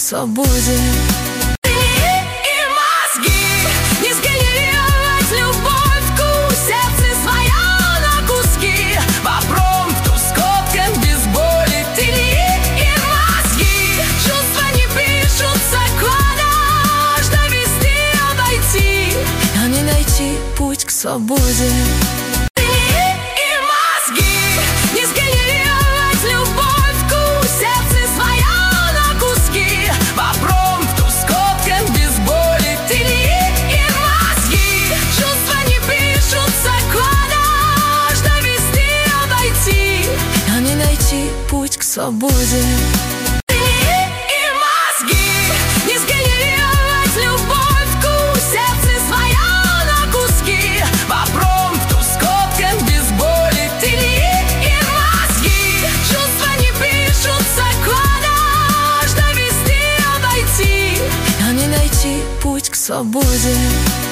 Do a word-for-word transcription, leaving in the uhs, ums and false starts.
свободе. Ты и мозги не сгенерировать любовь, вкус, сердце свое на куски. Вопром в скобках без боли. Ты и мозги, чувства не пишутся кодом, что вести обойти, а не найти путь к свободе. Путь к свободе. Ты и мозги не сгенерировать любовь, вкус, сердце свое на куски. Вопром в скобках без боли. Ты и мозги, чувства не пишутся кодом, что вести обойти, а не найти путь к свободе.